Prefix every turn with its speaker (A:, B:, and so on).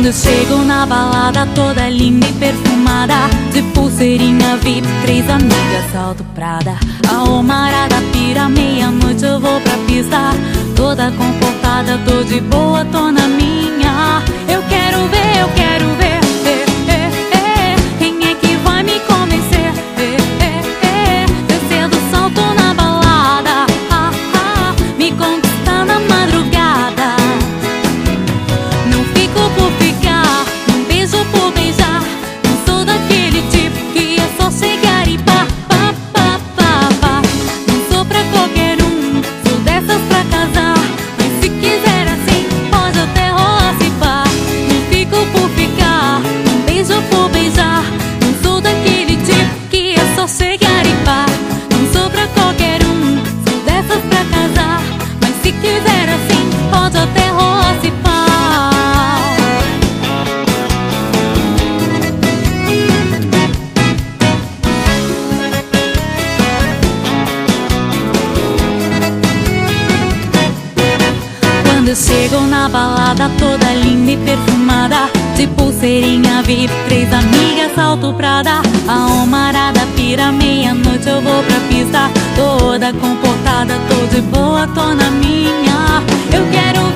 A: Quando eu chego na balada toda linda e perfumada, de pulseirinha VIP, 3 amigas, salto Prada. A homarada pira, meia-noite eu vou pra pista, toda comportada, tô de boa, tô na minha. Eu quero ver, eu quero ver, quem é que vai me convencer? Descendo salto na balada, me conquistar na madrugada. Não fico por ficar, não beijo por beijar. Não sou daquele tipo que é só chegar e pá, pá, pá, pá, pá. Não sou pra qualquer um, sou dessas pra casar. Mas se quiser assim, pode até rolar se pá. Não fico por ficar, não beijo por beijar. Não sou daquele tipo que é só chegar e pá. Não sou pra qualquer um, sou dessas pra casar. Mas se quiser assim, pode até rolar se pá. Quando eu chego na balada toda linda e perfumada, de pulseirinha VIP, 3 amigas, salto Prada. A homarada pira, meia-noite eu vou pra pista, toda comportada, tô de boa, tô na minha. Eu quero